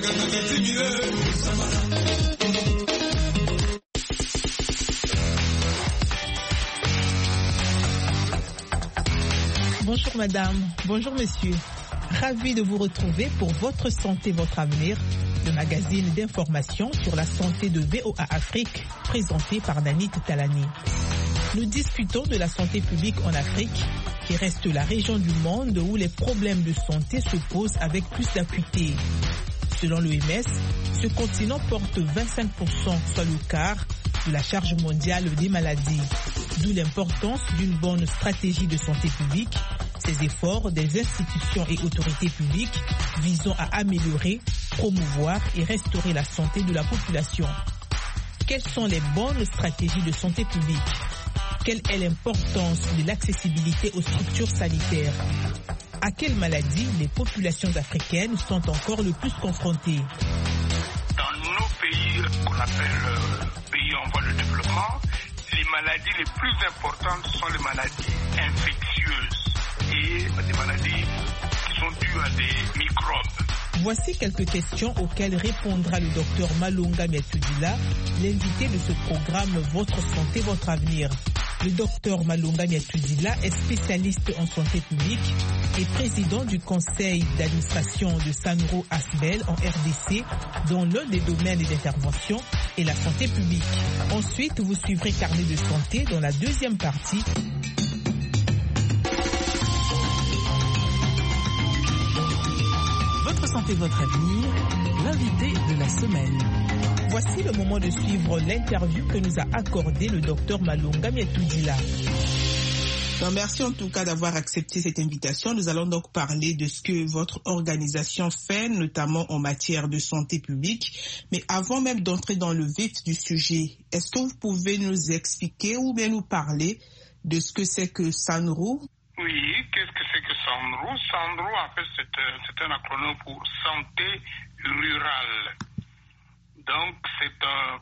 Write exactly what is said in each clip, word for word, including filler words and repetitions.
Bonjour madame, bonjour monsieur. Ravi de vous retrouver pour Votre santé, votre avenir, le magazine d'information sur la santé de V O A Afrique, présenté par Nanit Talani. Nous discutons de la santé publique en Afrique, qui reste la région du monde où les problèmes de santé se posent avec plus d'acuité. Selon l'O M S, ce continent porte vingt-cinq pour cent, soit le quart, de la charge mondiale des maladies. D'où l'importance d'une bonne stratégie de santé publique, ces efforts des institutions et autorités publiques visant à améliorer, promouvoir et restaurer la santé de la population. Quelles sont les bonnes stratégies de santé publique? Quelle est l'importance de l'accessibilité aux structures sanitaires? À quelles maladies les populations africaines sont encore le plus confrontées? Dans nos pays qu'on appelle euh, pays en voie de développement, les maladies les plus importantes sont les maladies infectieuses et des maladies qui sont dues à des microbes. Voici quelques questions auxquelles répondra le docteur Malunga Miatudila, l'invité de ce programme Votre santé, votre avenir. Le docteur Malunga Miatudila est spécialiste en santé publique et président du conseil d'administration de Sanro Asbel en R D C, dont l'un des domaines d'intervention est la santé publique. Ensuite, vous suivrez Carnet de santé dans la deuxième partie. Votre santé, votre avenir, l'invité de la semaine. Voici le moment de suivre l'interview que nous a accordé le docteur Malunga Miatudila. Merci en tout cas d'avoir accepté cette invitation. Nous allons donc parler de ce que votre organisation fait, notamment en matière de santé publique. Mais avant même d'entrer dans le vif du sujet, est-ce que vous pouvez nous expliquer ou bien nous parler de ce que c'est que Sanro? Oui, qu'est-ce que c'est que Sanro? Sanro, en fait, c'est, c'est un acronyme pour santé rurale. Donc, c'est un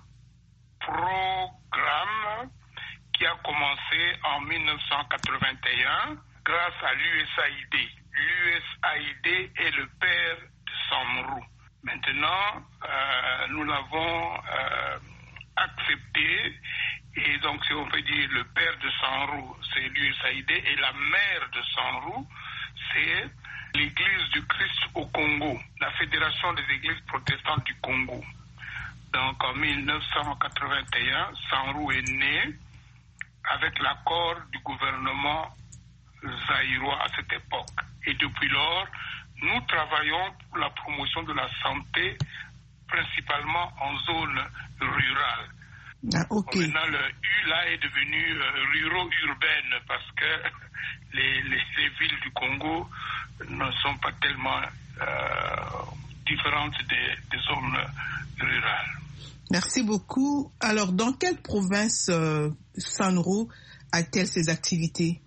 programme qui a commencé en dix-neuf cent quatre-vingt-un grâce à l'U S A I D. L'U S A I D est le père de Sanro. Maintenant, euh, nous l'avons euh, accepté. Et donc, si on peut dire le père de Sanro, c'est l'U S A I D, et la mère de Sanro, c'est l'Église du Christ au Congo, la Fédération des Églises protestantes du Congo. Donc, en dix-neuf cent quatre-vingt-un, Sanro est né avec l'accord du gouvernement zaïrois à cette époque. Et depuis lors, nous travaillons pour la promotion de la santé, principalement en zone rurale. Ah, okay. Maintenant, le U là est devenu euh, ruro-urbaine parce que les, les, les villes du Congo ne sont pas tellement euh, différentes des, des zones rurales. Merci beaucoup. Alors, dans quelle province euh, Sanro a-t-elle ses activités?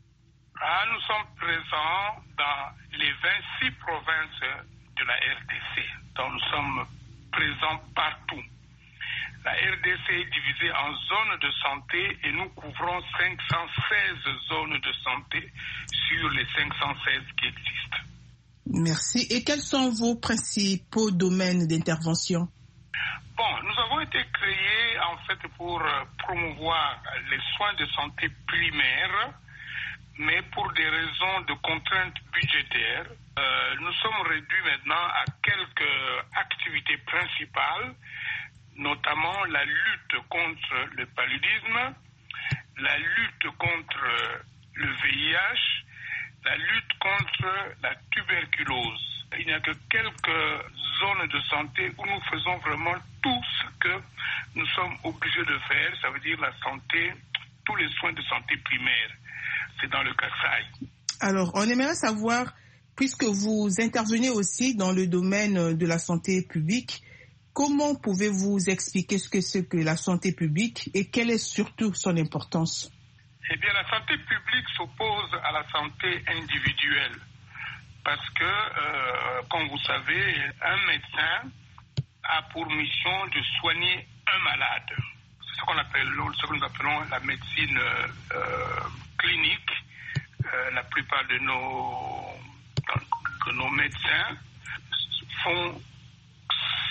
Ah, nous sommes présents dans les vingt-six provinces de la R D C. Donc, nous sommes présents partout. La R D C est divisée en zones de santé et nous couvrons cinq cent seize zones de santé sur les cinq cent seize qui existent. Merci. Et quels sont vos principaux domaines d'intervention? Bon, nous avons été créés en fait pour promouvoir les soins de santé primaires, mais pour des raisons de contraintes budgétaires, euh, nous sommes réduits maintenant à quelques activités principales, notamment la lutte contre le paludisme, la lutte contre le V I H, la lutte contre la tuberculose. Il n'y a que quelques zones de santé où nous faisons vraiment tout ce que nous sommes obligés de faire, ça veut dire la santé, tous les soins de santé primaire. C'est dans le Kasaï. Alors, on aimerait savoir, puisque vous intervenez aussi dans le domaine de la santé publique, comment pouvez-vous expliquer ce que c'est que la santé publique et quelle est surtout son importance? Eh bien, la santé publique s'oppose à la santé individuelle parce que, euh, comme vous savez, un médecin a pour mission de soigner un malade. C'est ce qu'on appelle, ce que nous appelons la médecine euh, clinique. Euh, la plupart de nos, de nos médecins font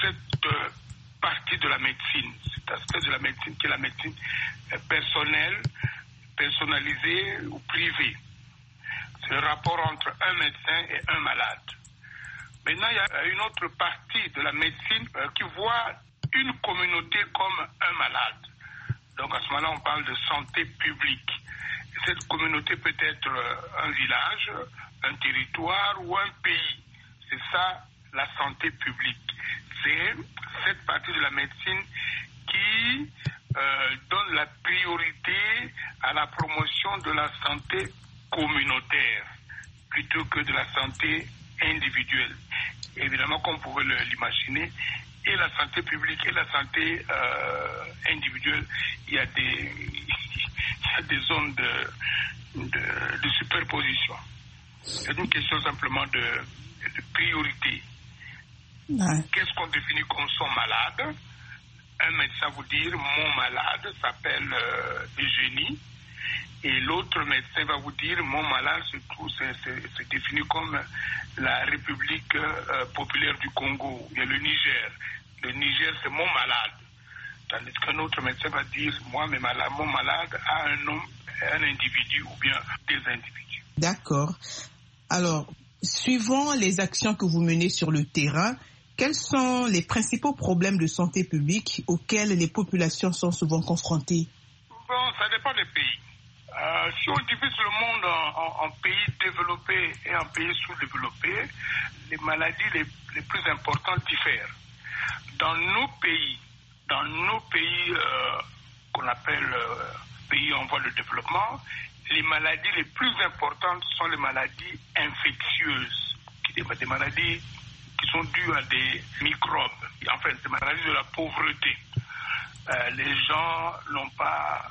cette euh, partie de la médecine, cet aspect de la médecine qui est la médecine euh, personnelle, personnalisée ou privée. C'est le rapport entre un médecin et un malade. Maintenant, il y a une autre partie de la médecine euh, qui voit une communauté comme un malade. Donc à ce moment-là, on parle de santé publique. Et cette communauté peut être euh, un village, un territoire ou un pays. C'est ça la santé publique. C'est cette partie de la médecine qui euh, donne la priorité à la promotion de la santé communautaire plutôt que de la santé individuelle. Évidemment, comme vous pouvez l'imaginer, et la santé publique et la santé euh, individuelle, il y a des, il y a des zones de, de, de superposition. C'est une question simplement de, de priorité. Ouais. Qu'est-ce qu'on définit comme son malade? Un médecin vous dire mon malade s'appelle euh, Eugénie, et l'autre médecin va vous dire mon malade se trouve, c'est, c'est, c'est défini comme la République euh, populaire du Congo, il y a le Niger. Le Niger, c'est mon malade. Tandis qu'un autre médecin va dire moi, mes malades, mon malade a un nom, un individu ou bien des individus. D'accord. Alors, suivant les actions que vous menez sur le terrain, quels sont les principaux problèmes de santé publique auxquels les populations sont souvent confrontées? Bon, ça dépend des pays. Euh, si on divise le monde en, en, en pays développés et en pays sous-développés, les maladies les, les plus importantes diffèrent. Dans nos pays, dans nos pays euh, qu'on appelle euh, pays en voie de développement, les maladies les plus importantes sont les maladies infectieuses, des, des maladies qui sont dues à des microbes, en fait, des maladies de la pauvreté. Euh, les gens n'ont pas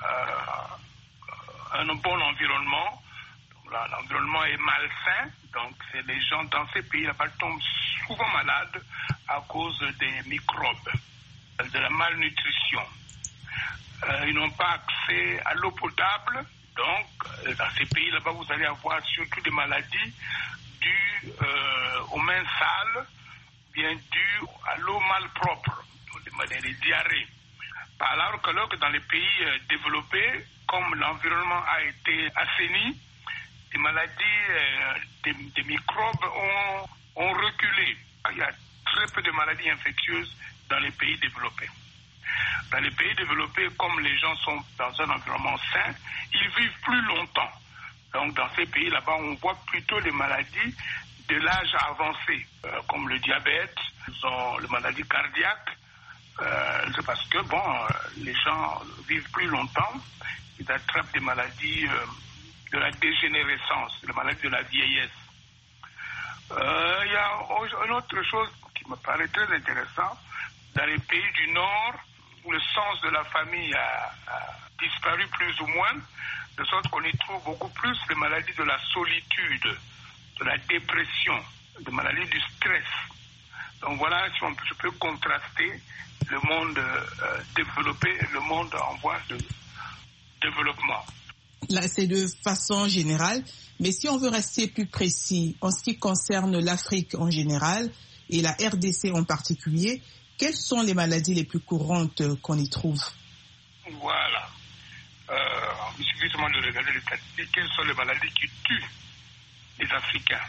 euh, un bon environnement, donc là, l'environnement est malsain, donc c'est les gens dans ces pays-là tombent souvent malades à cause des microbes, de la malnutrition. Euh, ils n'ont pas accès à l'eau potable, donc dans ces pays là-bas vous allez avoir surtout des maladies dues euh, aux mains sales, bien dues à l'eau malpropre, des maladies, des diarrhées. Alors que, alors que dans les pays euh, développés, comme l'environnement a été assaini, les maladies, euh, des, des microbes ont, ont reculé. Il y a très peu de maladies infectieuses dans les pays développés. Dans les pays développés, comme les gens sont dans un environnement sain, ils vivent plus longtemps. Donc dans ces pays là-bas, on voit plutôt les maladies de l'âge avancé, euh, comme le diabète, ont les maladies cardiaques. Euh, c'est parce que bon, euh, les gens vivent plus longtemps, ils attrapent des maladies euh, de la dégénérescence, des maladies de la vieillesse. Il euh, y a une autre chose qui me paraît très intéressante. Dans les pays du Nord, où le sens de la famille a, a disparu plus ou moins, de sorte qu'on y trouve beaucoup plus les maladies de la solitude, de la dépression, des maladies du stress. Donc voilà, si on, je peux contraster le monde euh, développé et le monde en voie de développement. Là, c'est de façon générale, mais si on veut rester plus précis en ce qui concerne l'Afrique en général et la R D C en particulier, quelles sont les maladies les plus courantes qu'on y trouve? Voilà. Euh, il suffit seulement de regarder les statistiques. Quelles sont les maladies qui tuent les Africains?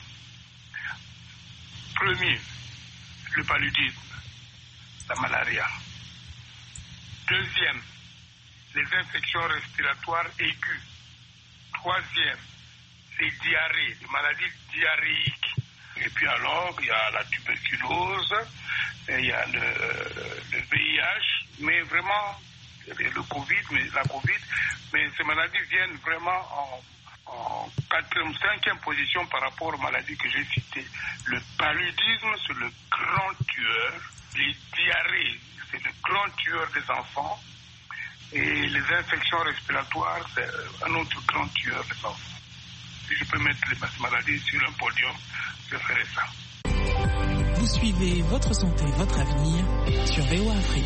Premier, le paludisme, la malaria. Deuxième, les infections respiratoires aiguës. Troisième, les diarrhées, les maladies diarrhéiques. Et puis alors, il y a la tuberculose, et il y a le, le V I H, mais vraiment, le Covid, mais la Covid, mais ces maladies viennent vraiment en, en quatrième, cinquième position par rapport aux maladies que j'ai citées. Le paludisme, c'est le grand tueur. Les diarrhées, c'est le grand tueur des enfants. Et les infections respiratoires, c'est un autre grand tueur des enfants. Si je peux mettre les maladies sur un podium, je ferai ça. Vous suivez Votre Santé, Votre Avenir sur V O A Afrique.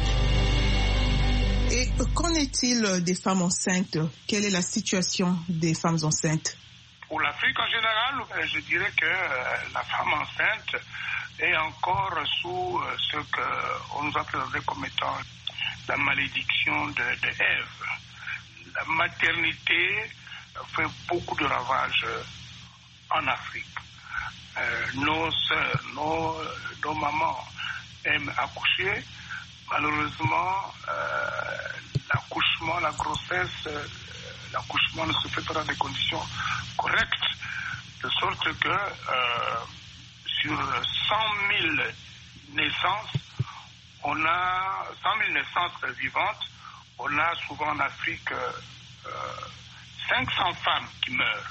Et qu'en est-il des femmes enceintes? Quelle est la situation des femmes enceintes? Pour l'Afrique en général, je dirais que la femme enceinte et encore sous ce qu'on nous a présenté comme étant la malédiction de, de Ève. La maternité fait beaucoup de ravages en Afrique. Euh, nos sœurs, nos, nos mamans aiment accoucher. Malheureusement, euh, l'accouchement, la grossesse, euh, l'accouchement ne se fait pas dans des conditions correctes, de sorte que euh, sur cent mille naissances, on a cent mille naissances vivantes, on a souvent en Afrique euh, cinq cents femmes qui meurent.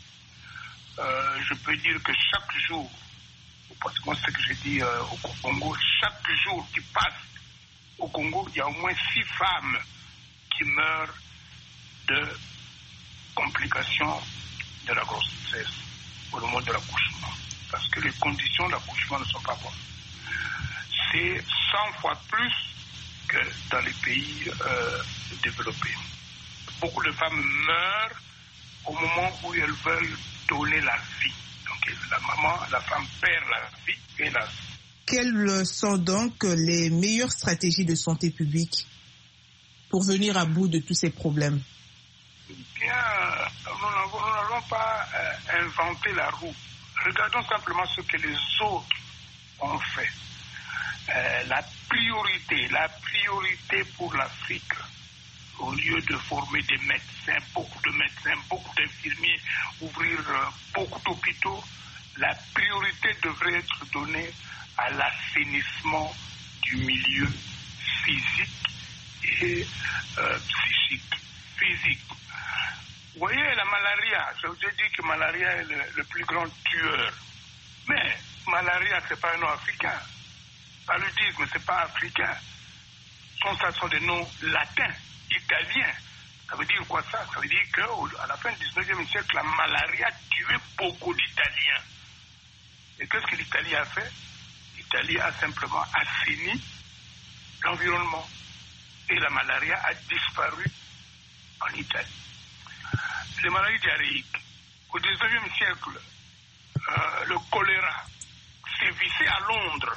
Euh, je peux dire que chaque jour, parce que moi c'est ce que j'ai dit euh, au Congo, chaque jour qui passe au Congo, il y a au moins six femmes qui meurent de complications de la grossesse au moment de l'accouchement. Parce que les conditions d'accouchement ne sont pas bonnes. C'est cent fois plus que dans les pays euh, développés. Beaucoup de femmes meurent au moment où elles veulent donner la vie. Donc la maman, la femme perd la vie et la vie. Quelles sont donc les meilleures stratégies de santé publique pour venir à bout de tous ces problèmes? Bien, nous n'avons pas euh, inventé la roue. Regardons simplement ce que les autres ont fait. Euh, la priorité, la priorité pour l'Afrique, au lieu de former des médecins, beaucoup de médecins, beaucoup d'infirmiers, ouvrir euh, beaucoup d'hôpitaux, la priorité devrait être donnée à l'assainissement du milieu physique et euh, psychique. Physique. Vous voyez, la malaria, je vous ai dit que malaria est le, le plus grand tueur. Mais malaria, ce n'est pas un nom africain. Paludisme, ce n'est pas africain. Ça sont des noms latins, italiens. Ça veut dire quoi ça? Ça veut dire qu'à la fin du dix-neuvième siècle, la malaria tuait beaucoup d'Italiens. Et qu'est-ce que l'Italie a fait? L'Italie a simplement assaini l'environnement. Et la malaria a disparu en Italie. Les maladies diarrhéiques. Au dix-neuvième siècle, euh, le choléra sévissait à Londres.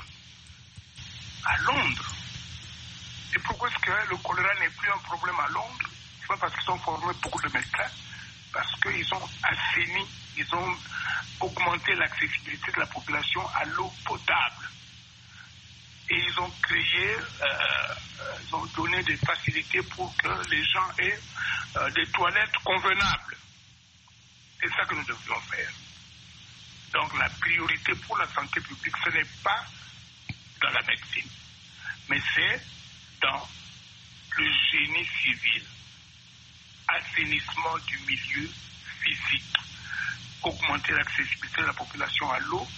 À Londres. Et pourquoi est-ce que le choléra n'est plus un problème à Londres? C'est pas parce qu'ils ont formé beaucoup de médecins, parce qu'ils ont assaini, ils ont augmenté l'accessibilité de la population à l'eau potable. Et ils ont créé, euh, ils ont donné des facilités pour que les gens aient euh, des toilettes convenables. C'est ça que nous devrions faire. Donc la priorité pour la santé publique, ce n'est pas dans la médecine, mais c'est dans le génie civil, assainissement du milieu physique, augmenter l'accessibilité de la population à l'eau,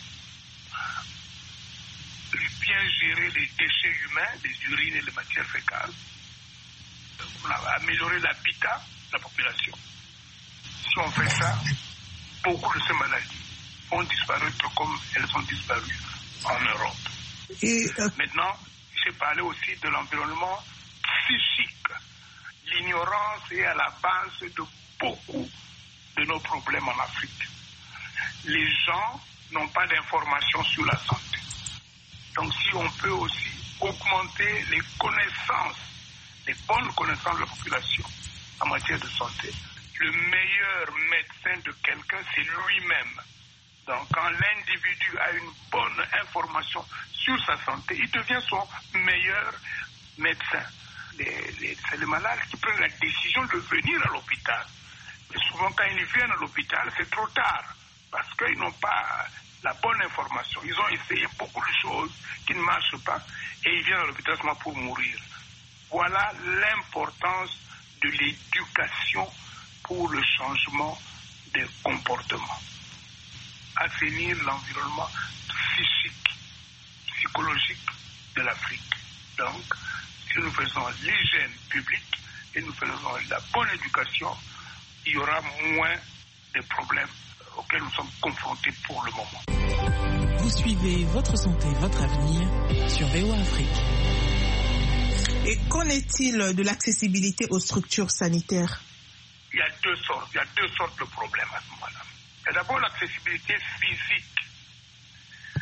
bien gérer les déchets humains, les urines et les matières fécales, améliorer l'habitat de la population. Si on fait ça, beaucoup de ces maladies vont disparaître comme elles ont disparu en Europe. Et euh... Maintenant, j'ai parlé aussi de l'environnement psychique. L'ignorance est à la base de beaucoup de nos problèmes en Afrique. Les gens n'ont pas d'informations sur la santé. Donc si on peut aussi augmenter les connaissances, les bonnes connaissances de la population en matière de santé, le meilleur médecin de quelqu'un, c'est lui-même. Donc quand l'individu a une bonne information sur sa santé, il devient son meilleur médecin. Les, les, c'est les malades qui prennent la décision de venir à l'hôpital. Et souvent quand ils viennent à l'hôpital, c'est trop tard, parce qu'ils n'ont pas la bonne information. Ils ont essayé beaucoup de choses qui ne marchent pas et ils viennent à l'hôpital seulement pour mourir. Voilà l'importance de l'éducation pour le changement des comportements. Assainir l'environnement psychique, psychologique de l'Afrique. Donc, si nous faisons l'hygiène publique et nous faisons la bonne éducation, il y aura moins de problèmes auxquels nous sommes confrontés pour le moment. Vous suivez Votre Santé, Votre Avenir sur V O A Afrique. Et qu'en est-il de l'accessibilité aux structures sanitaires? Il y a deux sortes, il y a deux sortes de problèmes à ce moment-là. Il y a d'abord l'accessibilité physique.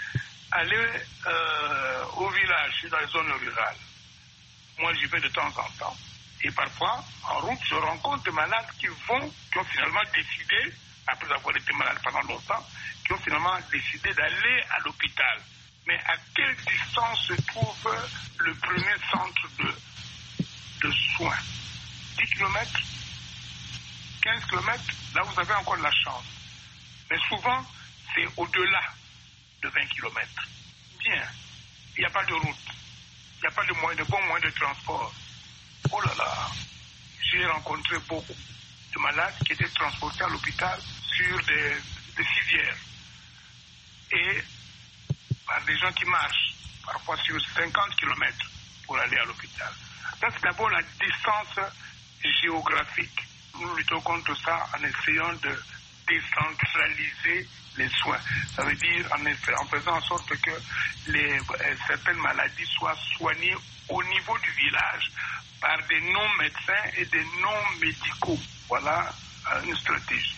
aller euh, au village, dans les zones rurales. Moi, j'y vais de temps en temps. Et parfois, en route, je rencontre des malades qui vont, qui ont finalement décidé, après avoir été malades pendant longtemps, qui ont finalement décidé d'aller à l'hôpital. Mais à quelle distance se trouve le premier centre de, de soins? dix kilomètres? quinze kilomètres? Là, vous avez encore de la chance. Mais souvent, c'est au-delà de vingt kilomètres. Bien, il n'y a pas de route. Il n'y a pas de, moyen, de bons moyens de transport. Oh là là, j'ai rencontré beaucoup de malades qui étaient transportés à l'hôpital sur des, des civières. Et par des gens qui marchent, parfois sur cinquante kilomètres pour aller à l'hôpital. Ça, c'est d'abord la distance géographique. Nous luttons contre ça en essayant de décentraliser les soins. Ça veut dire en, effet, en faisant en sorte que les, certaines maladies soient soignées au niveau du village par des non-médecins et des non-médicaux. Voilà une stratégie.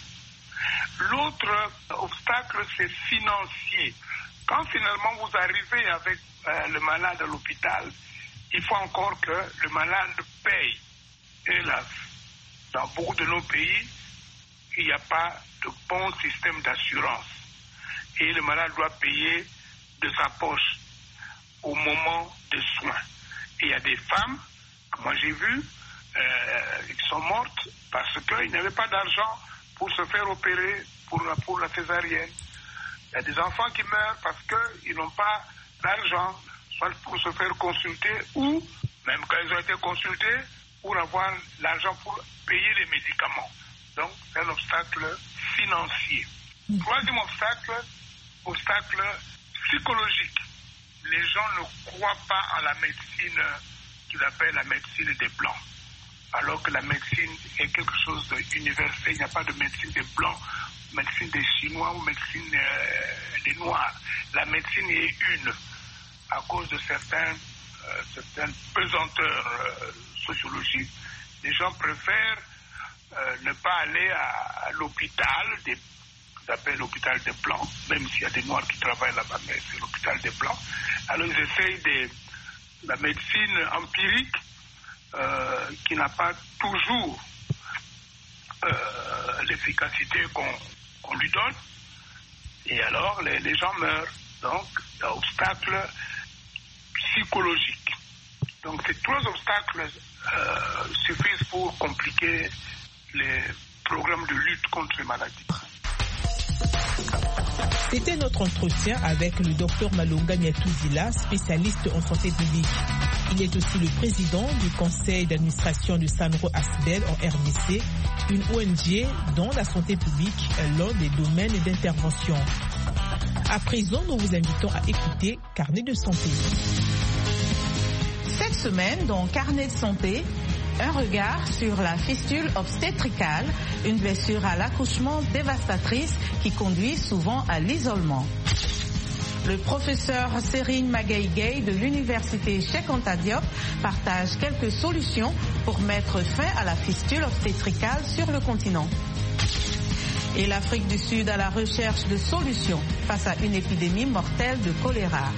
L'autre obstacle, c'est financier. Quand finalement vous arrivez avec euh, le malade à l'hôpital, il faut encore que le malade paye. Hélas, dans beaucoup de nos pays, il n'y a pas de bon système d'assurance. Et le malade doit payer de sa poche au moment des soins. Et il y a des femmes, que moi j'ai vues, euh, qui sont mortes parce qu'ils n'avaient pas d'argent pour se faire opérer pour la, pour la césarienne. Il y a des enfants qui meurent parce qu'ils n'ont pas d'argent, soit pour se faire consulter ou, même quand ils ont été consultés, pour avoir l'argent pour payer les médicaments. Donc, c'est un obstacle financier. Troisième obstacle, obstacle psychologique. Les gens ne croient pas à la médecine qu'ils appellent la médecine des Blancs. Alors que la médecine est quelque chose d'universel. Il n'y a pas de médecine des Blancs, médecine des Chinois ou médecine euh, des Noirs. La médecine est une, à cause de certains, euh, certaines pesanteurs euh, sociologiques. Les gens préfèrent euh, ne pas aller à, à l'hôpital, des, qu'ils appellent l'hôpital des Blancs, même s'il y a des Noirs qui travaillent là-bas, mais c'est l'hôpital des Blancs. Alors ils essayent de la médecine empirique euh, qui n'a pas toujours euh, l'efficacité qu'on, qu'on lui donne. Et alors les, les gens meurent. Donc, obstacle psychologique. Donc ces trois obstacles euh, suffisent pour compliquer les programmes de lutte contre les maladies. C'était notre entretien avec le docteur Malonga Nyatuzila, spécialiste en santé publique. Il est aussi le président du conseil d'administration de Sanro Asbel en R D C, une O N G dont la santé publique est l'un des domaines d'intervention. À présent, nous vous invitons à écouter Carnet de santé. Cette semaine, dans Carnet de santé, un regard sur la fistule obstétricale, une blessure à l'accouchement dévastatrice qui conduit souvent à l'isolement. Le professeur Serine Magaïgay de l'université Cheikh Anta Diop partage quelques solutions pour mettre fin à la fistule obstétricale sur le continent. Et l'Afrique du Sud à la recherche de solutions face à une épidémie mortelle de choléra.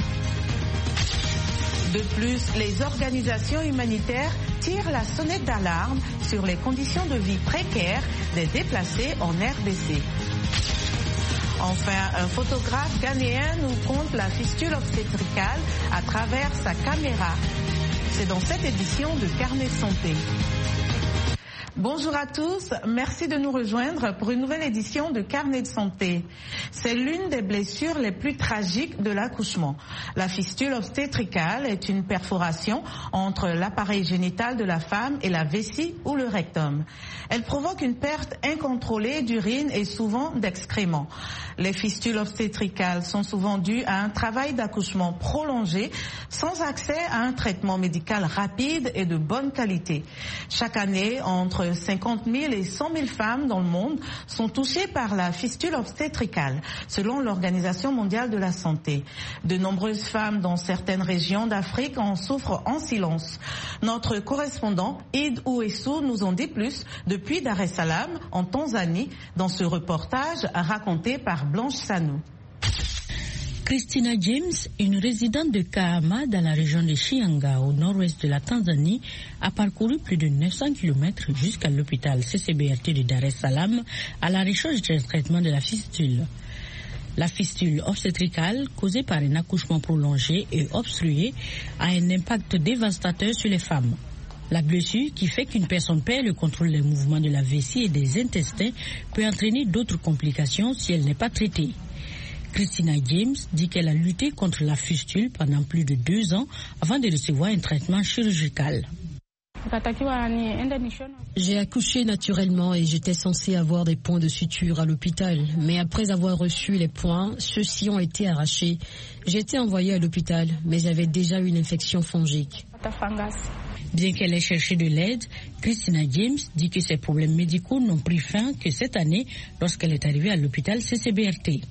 De plus, les organisations humanitaires tirent la sonnette d'alarme sur les conditions de vie précaires des déplacés en R D C. Enfin, un photographe ghanéen nous conte la fistule obstétricale à travers sa caméra. C'est dans cette édition de Carnet de santé. Bonjour à tous, merci de nous rejoindre pour une nouvelle édition de Carnet de santé. C'est l'une des blessures les plus tragiques de l'accouchement. La fistule obstétricale est une perforation entre l'appareil génital de la femme et la vessie ou le rectum. Elle provoque une perte incontrôlée d'urine et souvent d'excréments. Les fistules obstétricales sont souvent dues à un travail d'accouchement prolongé sans accès à un traitement médical rapide et de bonne qualité. Chaque année, entre cinquante mille et cent mille femmes dans le monde sont touchées par la fistule obstétricale, selon l'Organisation mondiale de la santé. De nombreuses femmes dans certaines régions d'Afrique en souffrent en silence. Notre correspondant, Id Ouessou, nous en dit plus depuis Dar es Salaam, en Tanzanie, dans ce reportage raconté par Blanche Sanou. Christina James, une résidente de Kahama dans la région de Shinyanga au nord-ouest de la Tanzanie, a parcouru plus de neuf cents kilomètres jusqu'à l'hôpital C C B R T de Dar es Salaam à la recherche d'un traitement de la fistule. La fistule obstétricale, causée par un accouchement prolongé et obstrué, a un impact dévastateur sur les femmes. La blessure, qui fait qu'une personne perd le contrôle des mouvements de la vessie et des intestins, peut entraîner d'autres complications si elle n'est pas traitée. Christina James dit qu'elle a lutté contre la fistule pendant plus de deux ans avant de recevoir un traitement chirurgical. J'ai accouché naturellement et j'étais censée avoir des points de suture à l'hôpital. Mais après avoir reçu les points, ceux-ci ont été arrachés. J'ai été envoyée à l'hôpital, mais j'avais déjà une infection fongique. Bien qu'elle ait cherché de l'aide, Christina James dit que ses problèmes médicaux n'ont pris fin que cette année lorsqu'elle est arrivée à l'hôpital C C B R T.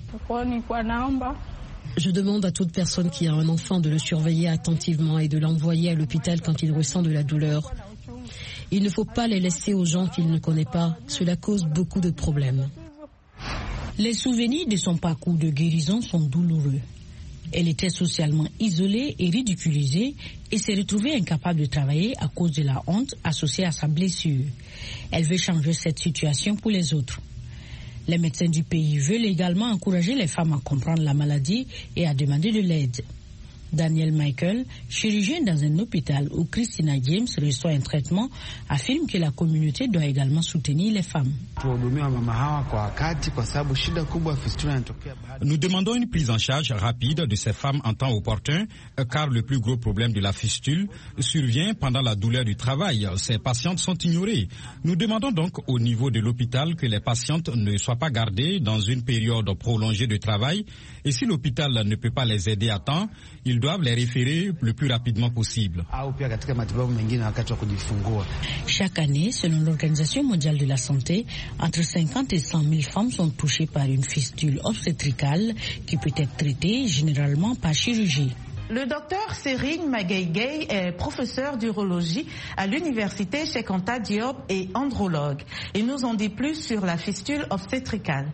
Je demande à toute personne qui a un enfant de le surveiller attentivement et de l'envoyer à l'hôpital quand il ressent de la douleur. Il ne faut pas les laisser aux gens qu'il ne connaît pas. Cela cause beaucoup de problèmes. Les souvenirs de son parcours de guérison sont douloureux. Elle était socialement isolée et ridiculisée et s'est retrouvée incapable de travailler à cause de la honte associée à sa blessure. Elle veut changer cette situation pour les autres. Les médecins du pays veulent également encourager les femmes à comprendre la maladie et à demander de l'aide. Daniel Michael, chirurgien dans un hôpital où Christina James reçoit un traitement, affirme que la communauté doit également soutenir les femmes. Nous demandons une prise en charge rapide de ces femmes en temps opportun, car le plus gros problème de la fistule survient pendant la douleur du travail. Ces patientes sont ignorées. Nous demandons donc au niveau de l'hôpital que les patientes ne soient pas gardées dans une période prolongée de travail, et si l'hôpital ne peut pas les aider à temps, ils doivent les référer le plus rapidement possible. Chaque année, selon l'Organisation mondiale de la santé, entre cinquante et cent mille femmes sont touchées par une fistule obstétricale qui peut être traitée généralement par chirurgie. Le docteur Serigne Magueye est professeur d'urologie à l'université Cheikh Anta Diop et andrologue. Il nous en dit plus sur la fistule obstétricale.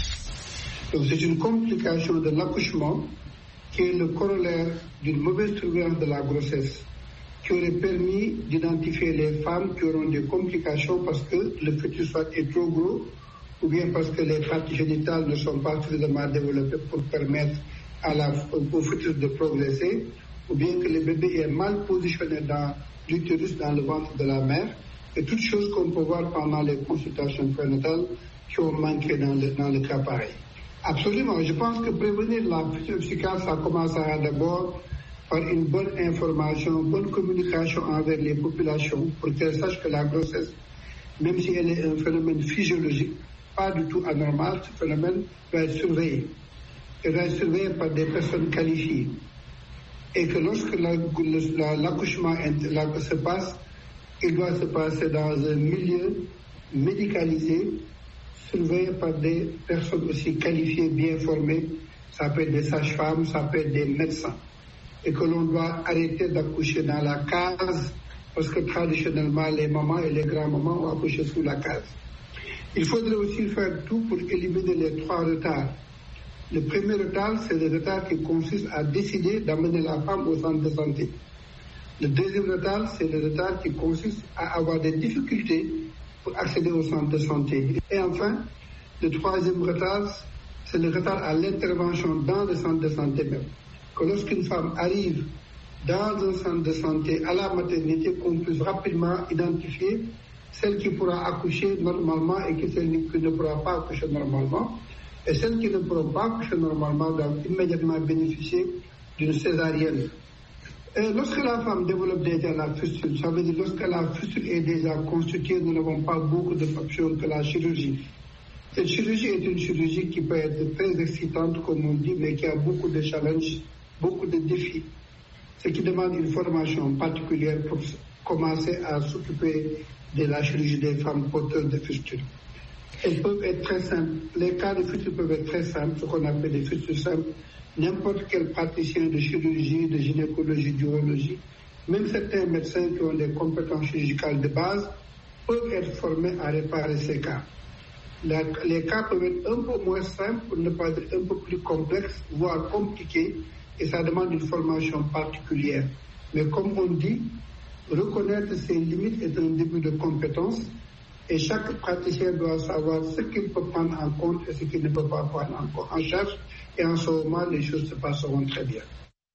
Donc, c'est une complication de l'accouchement qui est le corollaire d'une mauvaise surveillance de la grossesse, qui aurait permis d'identifier les femmes qui auront des complications parce que le fœtus soit est trop gros, ou bien parce que les parties génitales ne sont pas suffisamment développées pour permettre à la, au fœtus de progresser, ou bien que le bébé est mal positionné dans l'utérus, dans le ventre de la mère, et toutes choses qu'on peut voir pendant les consultations prénatales qui ont manqué dans le, dans le cas pareil. Absolument. Je pense que prévenir la fistule obstétricale, ça commencera d'abord par une bonne information, une bonne communication envers les populations pour qu'elles sachent que la grossesse, même si elle est un phénomène physiologique, pas du tout anormal, ce phénomène doit être surveillé. Il doit être surveillé par des personnes qualifiées. Et que lorsque la, la, l'accouchement la, se passe, il doit se passer dans un milieu médicalisé, surveillé par des personnes aussi qualifiées, bien formées. Ça peut être des sages-femmes, ça peut être des médecins. Et que l'on doit arrêter d'accoucher dans la case, parce que traditionnellement, les mamans et les grands-mamans ont accouché sous la case. Il faudrait aussi faire tout pour éliminer les trois retards. Le premier retard, c'est le retard qui consiste à décider d'amener la femme au centre de santé. Le deuxième retard, c'est le retard qui consiste à avoir des difficultés pour accéder au centre de santé. Et enfin, le troisième retard, c'est le retard à l'intervention dans le centre de santé même. Que lorsqu'une femme arrive dans un centre de santé à la maternité, qu'on puisse rapidement identifier celle qui pourra accoucher normalement et celle qui ne pourra pas accoucher normalement. Et celles qui ne pourront pas accoucher normalement doivent immédiatement bénéficier d'une césarienne. Et lorsque la femme développe déjà la fistule, ça veut dire lorsque la fistule est déjà constituée, nous n'avons pas beaucoup de options que la chirurgie. Cette chirurgie est une chirurgie qui peut être très excitante, comme on dit, mais qui a beaucoup de challenges, beaucoup de défis. Ce qui demande une formation particulière pour commencer à s'occuper de la chirurgie des femmes porteuses de fistules. Elles peuvent être très simples. Les cas de fistules peuvent être très simples, ce qu'on appelle des fistules simples. N'importe quel praticien de chirurgie, de gynécologie, d'urologie, même certains médecins qui ont des compétences chirurgicales de base, peuvent être formés à réparer ces cas. La, les cas peuvent être un peu moins simples, pour ne pas dire un peu plus complexes, voire compliqués, et ça demande une formation particulière. Mais comme on dit, reconnaître ses limites est un début de compétence, et chaque praticien doit savoir ce qu'il peut prendre en compte et ce qu'il ne peut pas prendre en, en charge, et en ce moment, les choses se passeront très bien.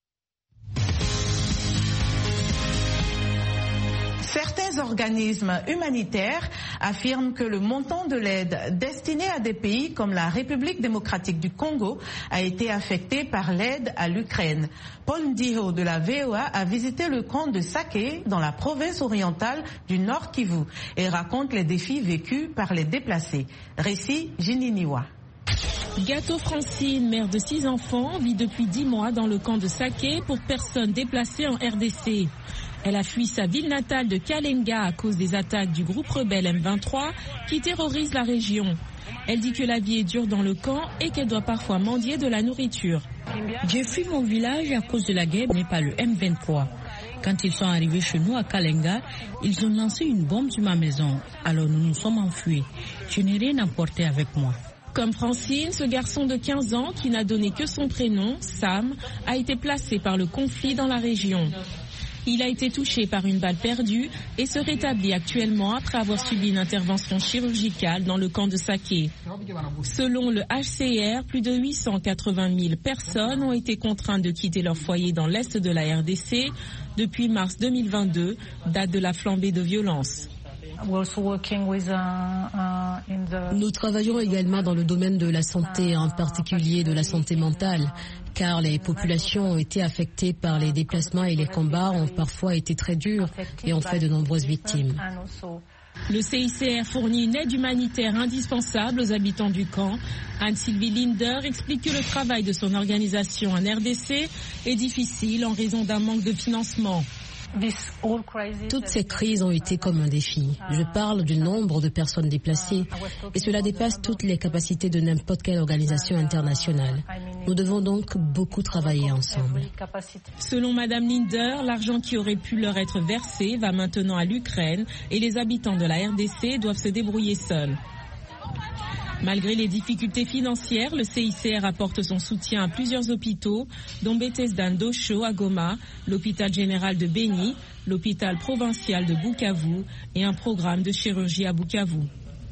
Certains organismes humanitaires affirment que le montant de l'aide destinée à des pays comme la République démocratique du Congo a été affecté par l'aide à l'Ukraine. Paul Ndiho de la V O A a visité le camp de Sake dans la province orientale du Nord Kivu et raconte les défis vécus par les déplacés. Récit Jininiwa. Gato Francine, mère de six enfants, vit depuis dix mois dans le camp de Sake pour personnes déplacées en R D C. Elle a fui sa ville natale de Kalenga à cause des attaques du groupe rebelle M vingt-trois qui terrorise la région. Elle dit que la vie est dure dans le camp et qu'elle doit parfois mendier de la nourriture. J'ai fui mon village à cause de la guerre, mais pas le M vingt-trois. Quand ils sont arrivés chez nous à Kalenga, ils ont lancé une bombe sur ma maison. Alors nous nous sommes enfuis. Je n'ai rien emporté avec moi. Comme Francine, ce garçon de quinze ans qui n'a donné que son prénom, Sam, a été placé par le conflit dans la région. Il a été touché par une balle perdue et se rétablit actuellement après avoir subi une intervention chirurgicale dans le camp de Sake. Selon le H C R, plus de huit cent quatre-vingt mille personnes ont été contraintes de quitter leur foyer dans l'est de la R D C depuis mars deux mille vingt-deux, date de la flambée de violence. Nous travaillons également dans le domaine de la santé, en particulier de la santé mentale, car les populations ont été affectées par les déplacements et les combats ont parfois été très durs et ont fait de nombreuses victimes. Le C I C R fournit une aide humanitaire indispensable aux habitants du camp. Anne-Sylvie Linder explique que le travail de son organisation en R D C est difficile en raison d'un manque de financement. Toutes ces crises ont été comme un défi. Je parle du nombre de personnes déplacées et cela dépasse toutes les capacités de n'importe quelle organisation internationale. Nous devons donc beaucoup travailler ensemble. Selon Madame Linder, l'argent qui aurait pu leur être versé va maintenant à l'Ukraine et les habitants de la R D C doivent se débrouiller seuls. Malgré les difficultés financières, le C I C R apporte son soutien à plusieurs hôpitaux, dont Bethesda Ndosho à Goma, l'hôpital général de Beni, l'hôpital provincial de Bukavu et un programme de chirurgie à Bukavu.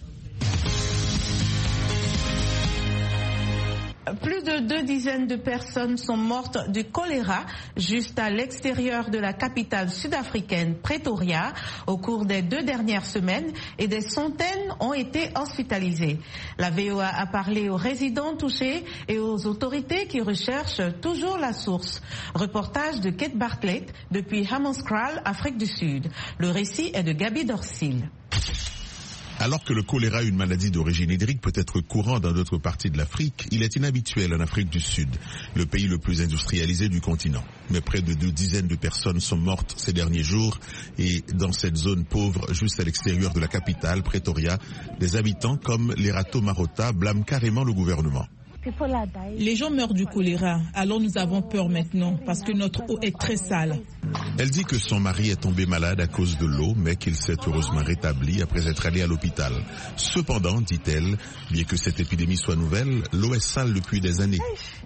Plus de deux dizaines de personnes sont mortes du choléra juste à l'extérieur de la capitale sud-africaine Pretoria au cours des deux dernières semaines et des centaines ont été hospitalisées. La V O A a parlé aux résidents touchés et aux autorités qui recherchent toujours la source. Reportage de Kate Bartlett depuis Hammanskraal, Afrique du Sud. Le récit est de Gabi Dorsil. Alors que le choléra, une maladie d'origine hydrique, peut être courant dans d'autres parties de l'Afrique, il est inhabituel en Afrique du Sud, le pays le plus industrialisé du continent. Mais près de deux dizaines de personnes sont mortes ces derniers jours et dans cette zone pauvre, juste à l'extérieur de la capitale, Pretoria, des habitants comme les Rato Marota blâment carrément le gouvernement. Les gens meurent du choléra, alors nous avons peur maintenant parce que notre eau est très sale. Elle dit que son mari est tombé malade à cause de l'eau, mais qu'il s'est heureusement rétabli après être allé à l'hôpital. Cependant, dit-elle, bien que cette épidémie soit nouvelle, l'eau est sale depuis des années.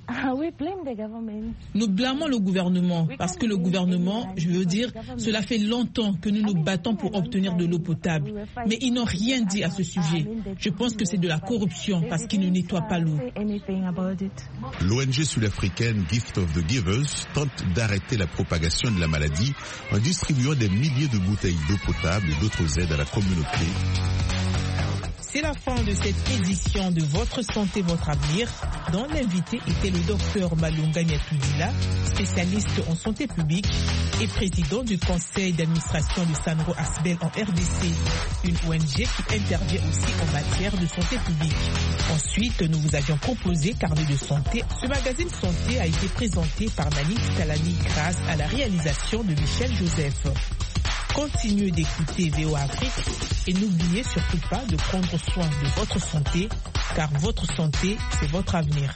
Nous blâmons le gouvernement parce que le gouvernement, je veux dire, cela fait longtemps que nous nous battons pour obtenir de l'eau potable. Mais ils n'ont rien dit à ce sujet. Je pense que c'est de la corruption parce qu'ils ne nettoient pas l'eau. L'O N G sud-africaine Gift of the Givers tente d'arrêter la propagation de la maladie en distribuant des milliers de bouteilles d'eau potable et d'autres aides à la communauté. C'est la fin de cette édition de Votre Santé, Votre Avenir, dont l'invité était le docteur Malunga Nyatudila, spécialiste en santé publique et président du conseil d'administration du Sanro Asbel en R D C, une O N G qui intervient aussi en matière de santé publique. Ensuite, nous vous avions proposé Carnet de santé. Ce magazine santé a été présenté par Nani Talani grâce à la réalisation de Michel Joseph. Continuez d'écouter V O A Afrique et n'oubliez surtout pas de prendre soin de votre santé, car votre santé, c'est votre avenir.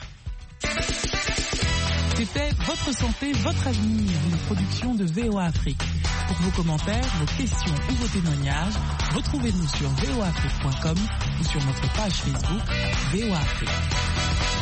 C'était Votre santé, votre avenir, une production de V O A Afrique. Pour vos commentaires, vos questions ou vos témoignages, retrouvez-nous sur v o afrique point com ou sur notre page Facebook V O A Afrique.